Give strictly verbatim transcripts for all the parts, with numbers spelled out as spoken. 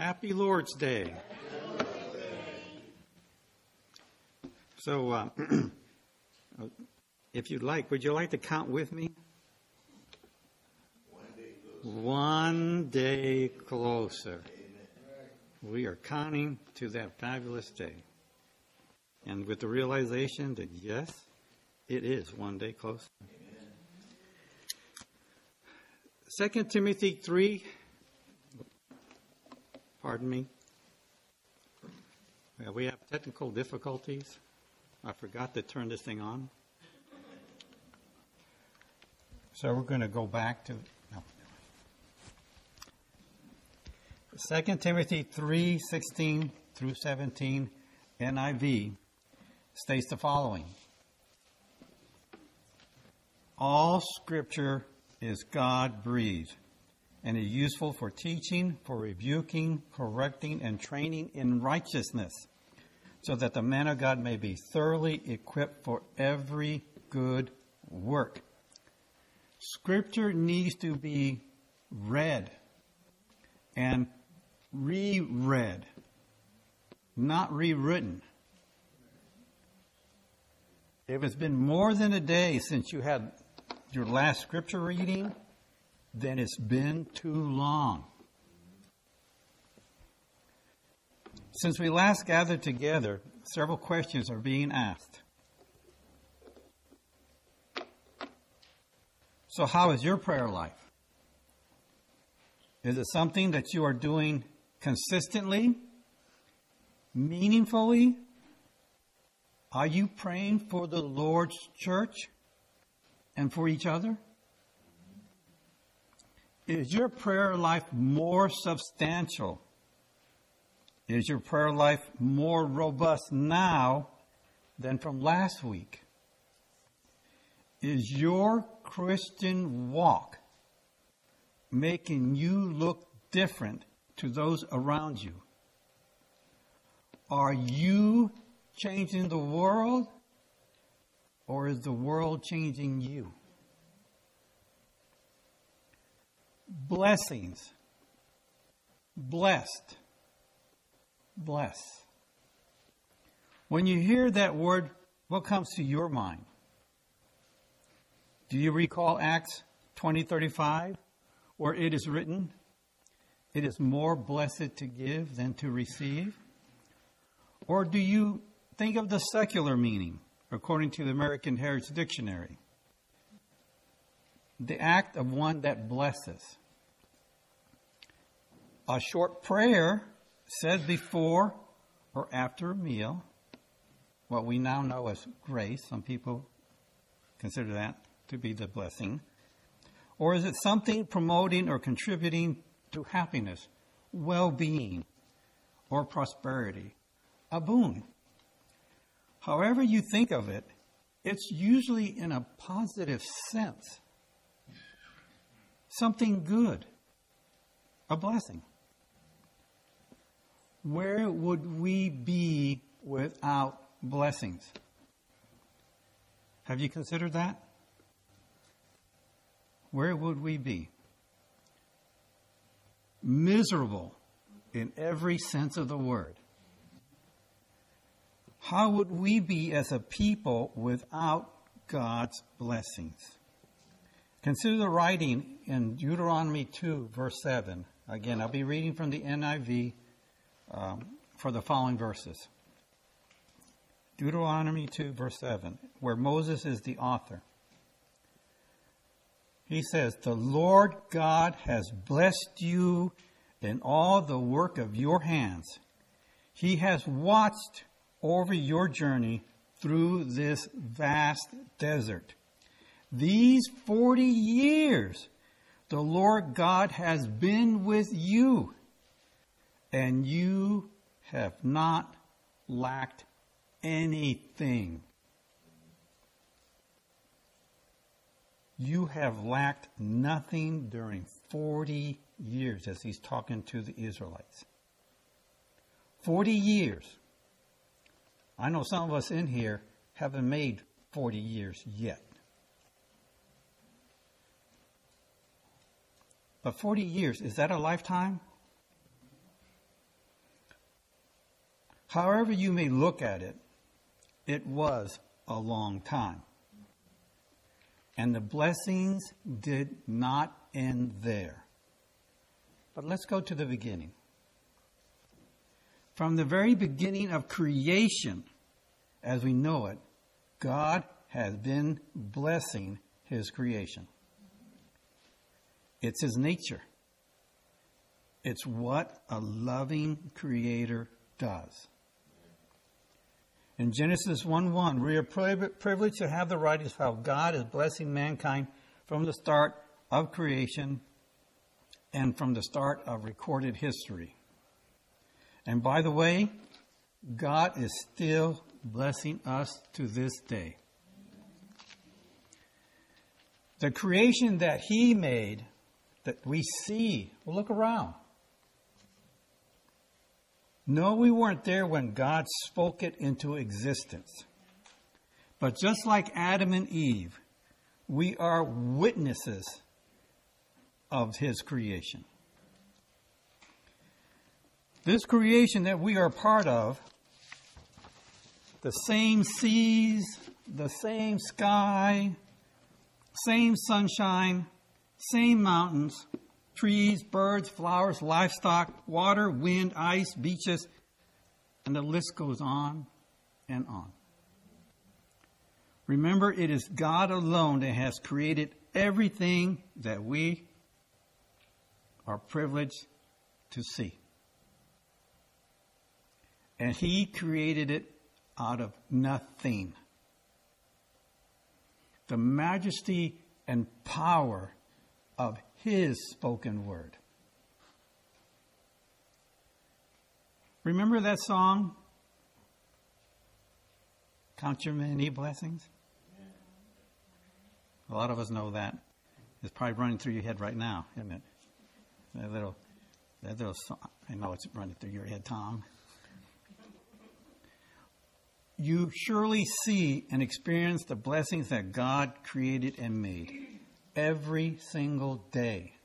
Happy Lord's Day. So, uh, if you'd like, would you like to count with me? One day closer. We are counting to that fabulous day. And with the realization that, yes, it is one day closer. Second Timothy three, pardon me. Well, we have technical difficulties. I forgot to turn this thing on. So we're going to go back to no. Second Timothy three, sixteen through seventeen, N I V, states the following. All Scripture is God-breathed and is useful for teaching, for rebuking, correcting, and training in righteousness, so that the man of God may be thoroughly equipped for every good work. Scripture needs to be read and reread, not rewritten. If it's been more than a day since you had your last scripture reading, then it's been too long. Since we last gathered together, several questions are being asked. So how is your prayer life? Is it something that you are doing consistently, meaningfully? Are you praying for the Lord's church and for each other? Is your prayer life more substantial? Is your prayer life more robust now than from last week? Is your Christian walk making you look different to those around you? Are you changing the world, or is the world changing you? Blessings. Blessed. Bless. When you hear that word, what comes to your mind? Do you recall Acts twenty thirty-five, where it is written, "It is more blessed to give than to receive"? Or do you think of the secular meaning, according to the American Heritage Dictionary? The act of one that blesses. A short prayer said before or after a meal, what we now know as grace. Some people consider that to be the blessing. Or is it something promoting or contributing to happiness, well-being, or prosperity? A boon. However you think of it, it's usually in a positive sense. Something good. A blessing. Where would we be without blessings? Have you considered that? Where would we be? Miserable in every sense of the word. How would we be as a people without God's blessings? Consider the writing in Deuteronomy two, verse seven. Again, I'll be reading from the N I V um, for the following verses. Deuteronomy two, verse seven, where Moses is the author. He says, "The Lord God has blessed you in all the work of your hands. He has watched over your journey through this vast desert. These forty years, the Lord God has been with you, and you have not lacked anything." You have lacked nothing during forty years, as he's talking to the Israelites. forty years. I know some of us in here haven't made forty years yet. But forty years, is that a lifetime? However you may look at it, it was a long time. And the blessings did not end there. But let's go to the beginning. From the very beginning of creation, as we know it, God has been blessing his creation. It's his nature. It's what a loving creator does. In Genesis one one, we are privileged to have the writings of how God is blessing mankind from the start of creation and from the start of recorded history. And by the way, God is still blessing us to this day. The creation that he made, that we see, well, look around. No, we weren't there when God spoke it into existence. But just like Adam and Eve, we are witnesses of his creation. This creation that we are part of, the same seas, the same sky, same sunshine, same mountains, trees, birds, flowers, livestock, water, wind, ice, beaches, and the list goes on and on. Remember, it is God alone that has created everything that we are privileged to see. And he created it out of nothing. The majesty and power of his spoken word. Remember that song? Count your many blessings? A lot of us know that. It's probably running through your head right now, isn't it? That little, that little song. I know it's running through your head, Tom. You surely see and experience the blessings that God created and made every single day.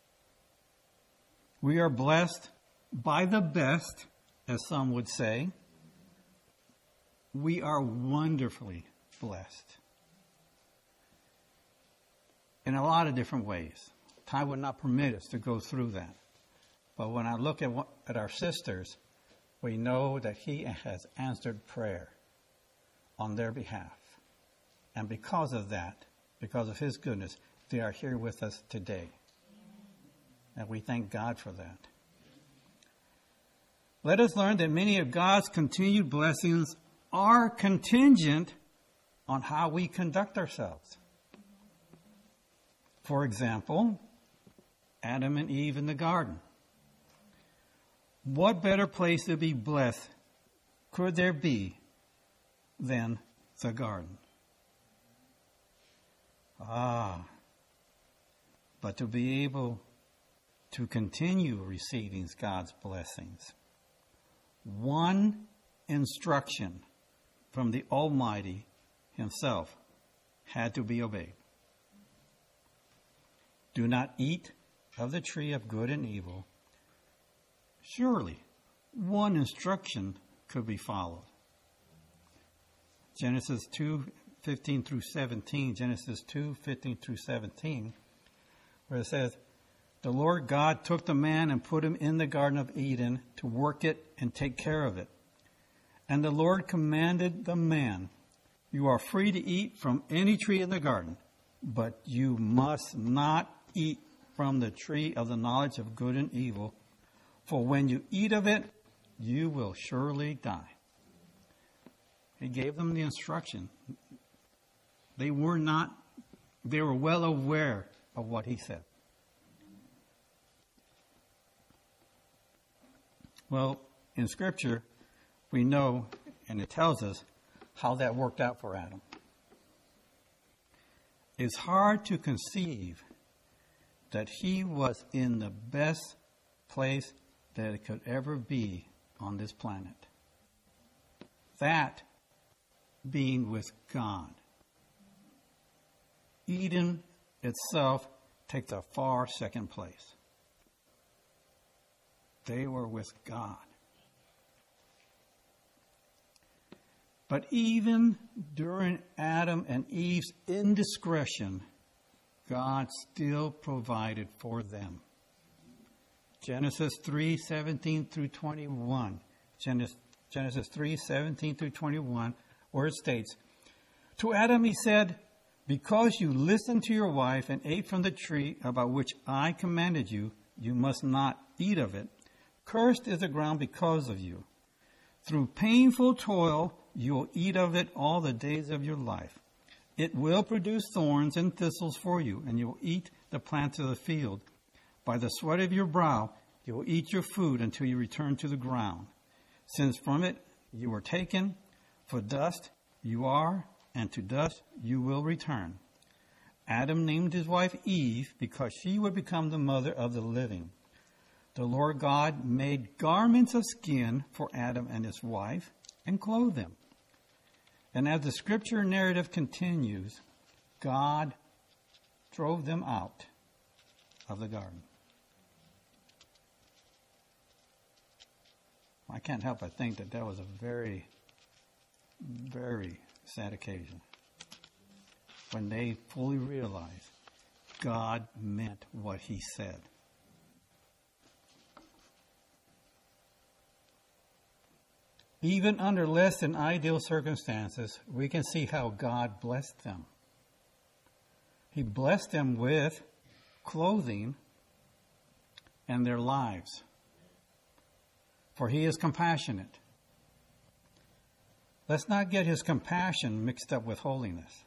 We are blessed by the best, as some would say. We are wonderfully blessed in a lot of different ways. Time would not permit us to go through that. But when I look at, what, at our sisters, we know that he has answered prayer on their behalf. And because of that, because of his goodness, they are here with us today. And we thank God for that. Let us learn that many of God's continued blessings are contingent on how we conduct ourselves. For example, Adam and Eve in the garden. What better place to be blessed could there be than the garden? Ah, but to be able to continue receiving God's blessings, one instruction from the Almighty himself had to be obeyed. Do not eat of the tree of good and evil. Surely, one instruction could be followed. Genesis two, fifteen through seventeen, Genesis two, fifteen through seventeen, where it says, the Lord God took the man and put him in the Garden of Eden to work it and take care of it. And the Lord commanded the man, you are free to eat from any tree in the garden, but you must not eat from the tree of the knowledge of good and evil, for when you eat of it, you will surely die. He gave them the instruction. They were not, they were well aware of what he said. Well, in Scripture, we know, and it tells us, how that worked out for Adam. It's hard to conceive that he was in the best place that it could ever be on this planet. That being with God. Eden itself takes a far second place. They were with God. But even during Adam and Eve's indiscretion, God still provided for them. Genesis three seventeen through twenty-one. Genesis, Genesis three seventeen through twenty-one, where it states, "To Adam he said, because you listened to your wife and ate from the tree about which I commanded you, you must not eat of it. Cursed is the ground because of you. Through painful toil you will eat of it all the days of your life. It will produce thorns and thistles for you, and you will eat the plants of the field. By the sweat of your brow you will eat your food until you return to the ground. Since from it you were taken, for dust you are, and to dust you will return." Adam named his wife Eve because she would become the mother of the living. The Lord God made garments of skin for Adam and his wife and clothed them. And as the scripture narrative continues, God drove them out of the garden. I can't help but think that that was a very, very sad occasion when they fully realized God meant what he said. Even under less than ideal circumstances, we can see how God blessed them. He blessed them with clothing and their lives. For he is compassionate. Let's not get his compassion mixed up with holiness.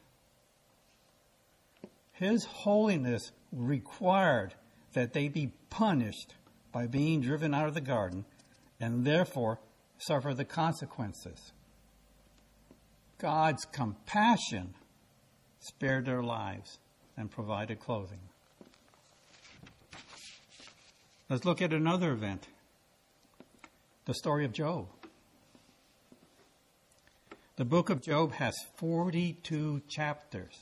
His holiness required that they be punished by being driven out of the garden and therefore suffer the consequences. God's compassion spared their lives and provided clothing. Let's look at another event. The story of Job. The book of Job has forty-two chapters.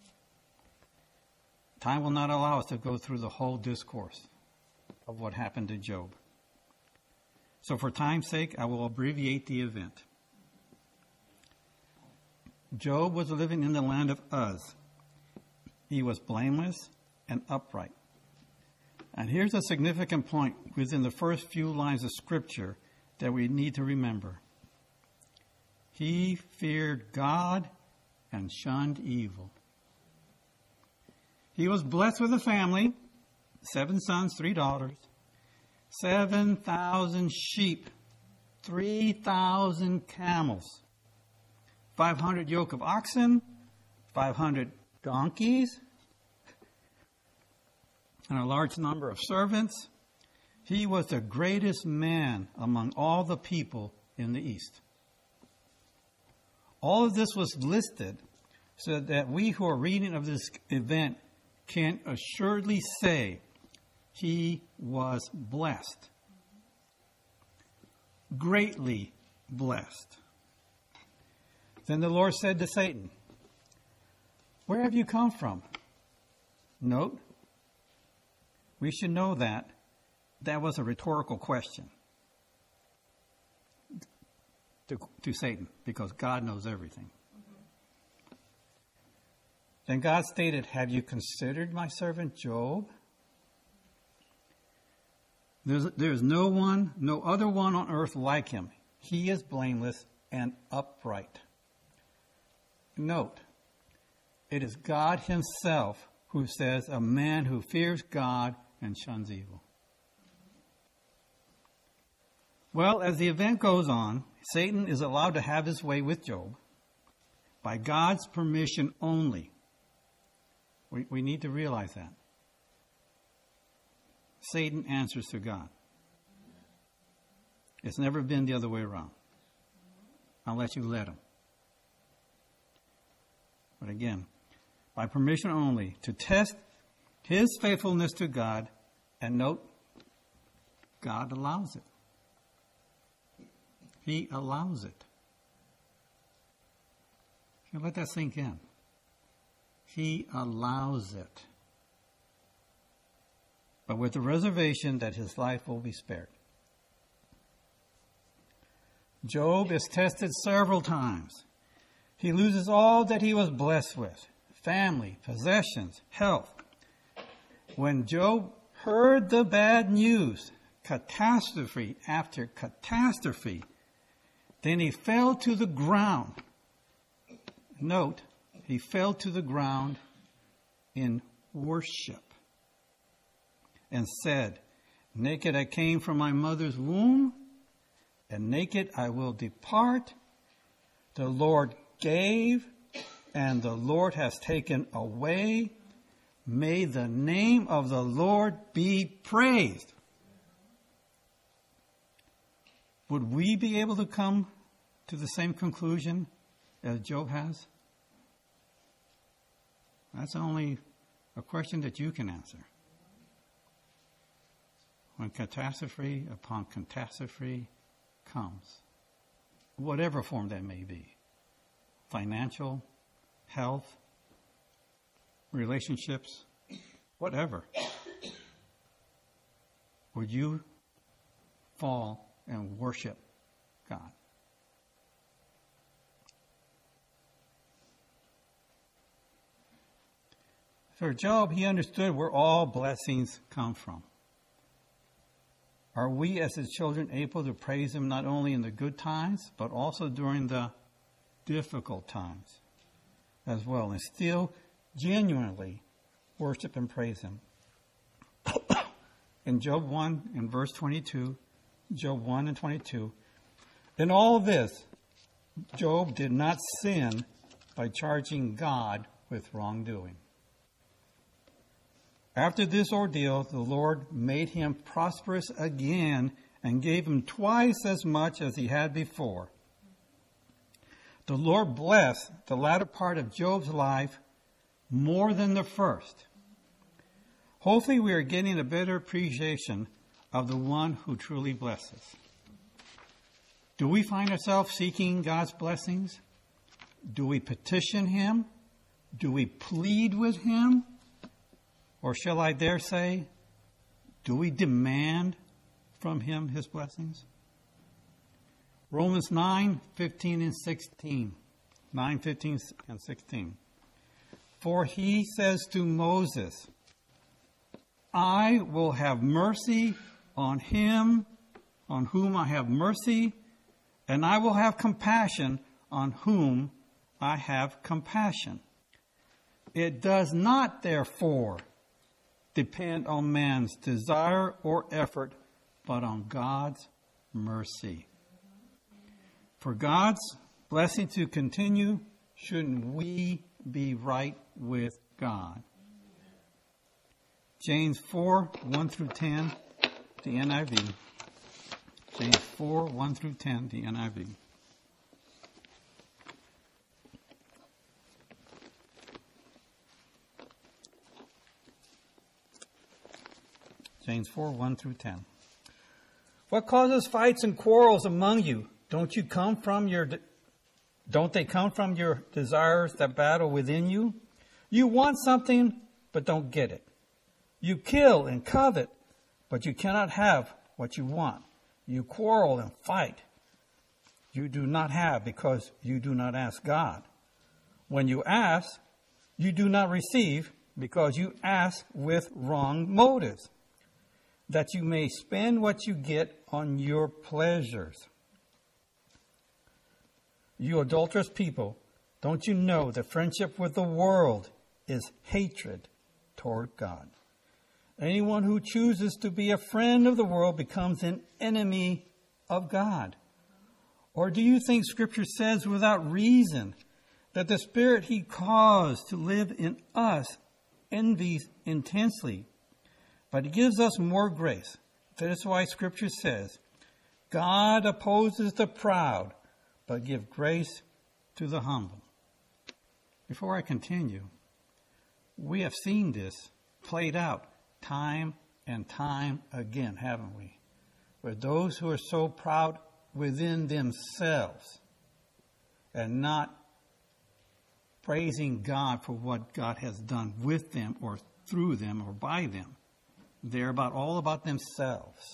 Time will not allow us to go through the whole discourse of what happened to Job. So for time's sake, I will abbreviate the event. Job was living in the land of Uz. He was blameless and upright. And here's a significant point within the first few lines of Scripture that we need to remember. He feared God and shunned evil. He was blessed with a family, seven sons, three daughters, seven thousand sheep, three thousand camels, five hundred yoke of oxen, five hundred donkeys, and a large number of servants. He was the greatest man among all the people in the East. All of this was listed so that we who are reading of this event can assuredly say he was blessed. Greatly blessed. Then the Lord said to Satan, "Where have you come from?" Note, we should know that that was a rhetorical question to, to Satan, because God knows everything. Then God stated, "Have you considered my servant Job? There's, there's no one, no other one on earth like him. He is blameless and upright." Note, it is God himself who says, "A man who fears God and shuns evil." Well, as the event goes on, Satan is allowed to have his way with Job by God's permission only. We, we need to realize that. Satan answers to God. It's never been the other way around, unless you let him. But again, by permission only, to test his faithfulness to God, and note, God allows it. He allows it. You let that sink in. He allows it. But with the reservation that his life will be spared. Job is tested several times He loses all that he was blessed with, family, possessions, health. When Job heard the bad news, catastrophe after catastrophe, then he fell to the ground. Note, he fell to the ground in worship and said, naked I came from my mother's womb, and naked I will depart. The Lord gave, and the Lord has taken away. May the name of the Lord be praised. Would we be able to come to the same conclusion as Job has? That's only a question that you can answer. When catastrophe upon catastrophe comes, whatever form that may be, financial, health, relationships, whatever, would you fall and worship God? For Job, he understood where all blessings come from. Are we as his children able to praise him not only in the good times, but also during the difficult times as well, and still genuinely worship and praise him? In Job one, in verse twenty-two, Job one and twenty-two, in all this, Job did not sin by charging God with wrongdoing. After this ordeal, the Lord made him prosperous again and gave him twice as much as he had before. The Lord blessed the latter part of Job's life more than the first. Hopefully we are getting a better appreciation of the one who truly blesses. Do we find ourselves seeking God's blessings? Do we petition him? Do we plead with him? Or shall I dare say, do we demand from him his blessings? Romans nine, fifteen and sixteen. nine, fifteen and sixteen. For he says to Moses, I will have mercy on him on whom I have mercy, and I will have compassion on whom I have compassion. It does not, therefore, depend on man's desire or effort, but on God's mercy. For God's blessing to continue, shouldn't we be right with God? James four, one through ten, the N I V. James four, one through ten, the N I V. James four, one through ten. What causes fights and quarrels among you? Don't you come from your, de- don't they come from your desires that battle within you? You want something, but don't get it. You kill and covet, but you cannot have what you want. You quarrel and fight. You do not have because you do not ask God. When you ask, you do not receive because you ask with wrong motives, that you may spend what you get on your pleasures. You adulterous people, don't you know that friendship with the world is hatred toward God? Anyone who chooses to be a friend of the world becomes an enemy of God. Or do you think Scripture says without reason that the Spirit He caused to live in us envies intensely, but He gives us more grace? That is why Scripture says, God opposes the proud, but gives grace to the humble. Before I continue, we have seen this played out time and time again, haven't we? Where those who are so proud within themselves and not praising God for what God has done with them or through them or by them. They're about all about themselves.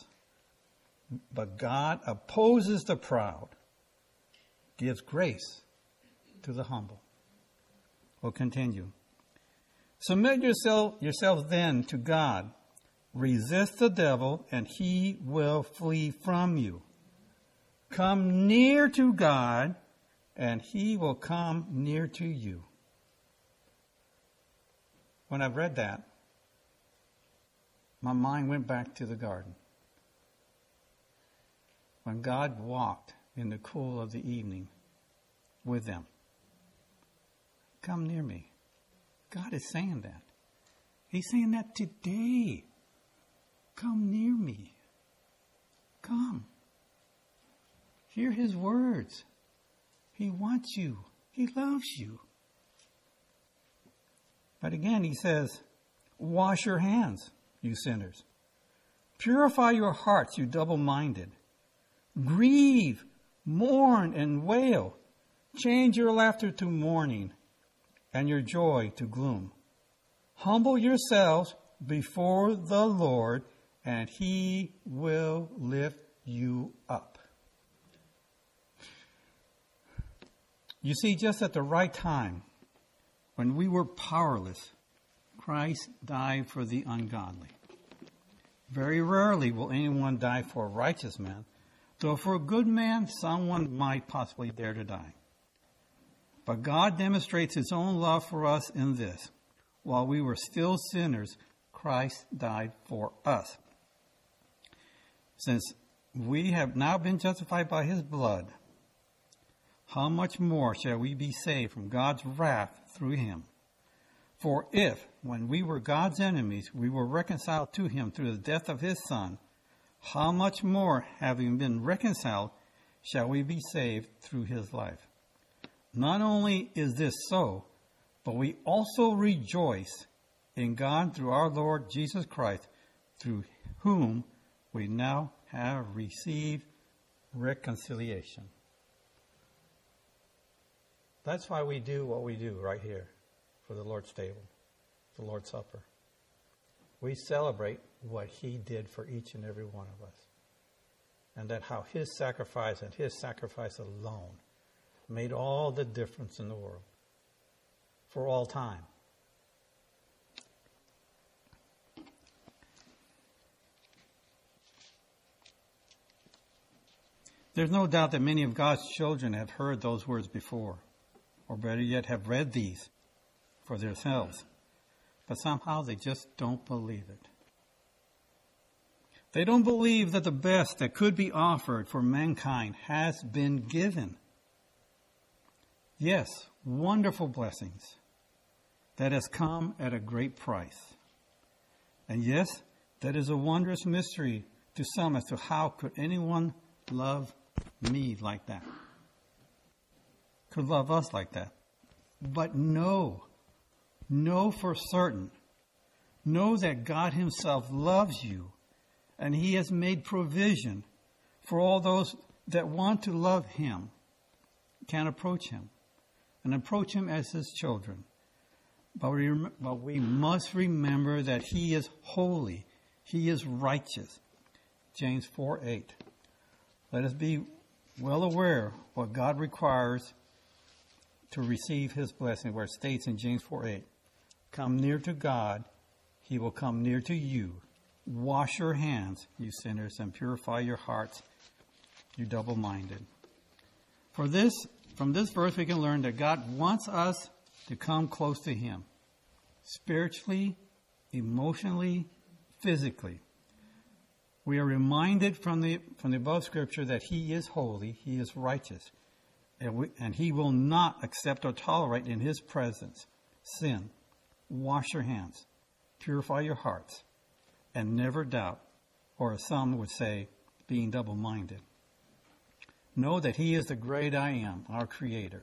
But God opposes the proud, gives grace to the humble. We'll continue. Submit yourself, yourselves then to God. Resist the devil, and he will flee from you. Come near to God, and he will come near to you. When I read that, my mind went back to the garden. When God walked in the cool of the evening with them. Come near me. God is saying that. He's saying that today. Come near me. Come. Hear his words. He wants you. He loves you. But again, he says, wash your hands, you sinners. Purify your hearts, you double-minded. Grieve, mourn, and wail. Change your laughter to mourning and your joy to gloom. Humble yourselves before the Lord, and he will lift you up. You see, just at the right time, when we were powerless, Christ died for the ungodly. Very rarely will anyone die for a righteous man, though for a good man, someone might possibly dare to die. But God demonstrates his own love for us in this. While we were still sinners, Christ died for us. Since we have now been justified by his blood, how much more shall we be saved from God's wrath through him? For if, when we were God's enemies, we were reconciled to him through the death of his Son, how much more, having been reconciled, shall we be saved through his life? Not only is this so, but we also rejoice in God through our Lord Jesus Christ, through whom we now have received reconciliation. That's why we do what we do right here for the Lord's table, the Lord's Supper. We celebrate what he did for each and every one of us. And that how his sacrifice and his sacrifice alone made all the difference in the world for all time. There's no doubt that many of God's children have heard those words before, or better yet, have read these for themselves. But somehow they just don't believe it. They don't believe that the best that could be offered for mankind has been given. Yes, wonderful blessings that has come at a great price. And yes, that is a wondrous mystery to some as to how could anyone love me like that? Could love us like that? But know, know for certain, know that God himself loves you, and he has made provision for all those that want to love him, can approach him, and approach him as his children. But we, but we must remember that he is holy, he is righteous. James four eight. Let us be well aware what God requires to receive his blessing, where it states in James four eight, come near to God, he will come near to you. Wash your hands, you sinners, and purify your hearts, you double-minded. For this, from this verse we can learn that God wants us to come close to him, spiritually, emotionally, physically. We are reminded from the from the above scripture that he is holy, he is righteous, and, we, and he will not accept or tolerate in his presence sin. Wash your hands, purify your hearts, and never doubt, or as some would say, being double-minded. Know that he is the great I am, our Creator.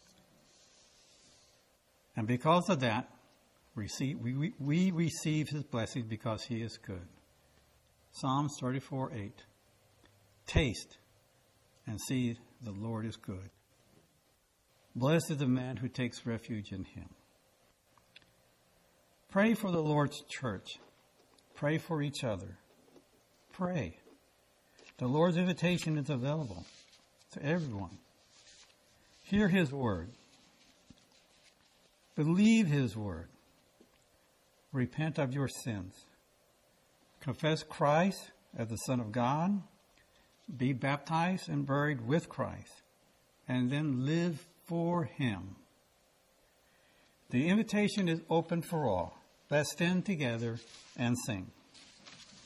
And because of that, receive, we, we receive his blessings because he is good. Psalms thirty-four eight. Taste and see the Lord is good. Blessed is the man who takes refuge in him. Pray for the Lord's church. Pray for each other. Pray. The Lord's invitation is available to everyone. Hear his word. Believe his word. Repent of your sins. Confess Christ as the Son of God. Be baptized and buried with Christ. And then live for him. The invitation is open for all. Let's stand together and sing.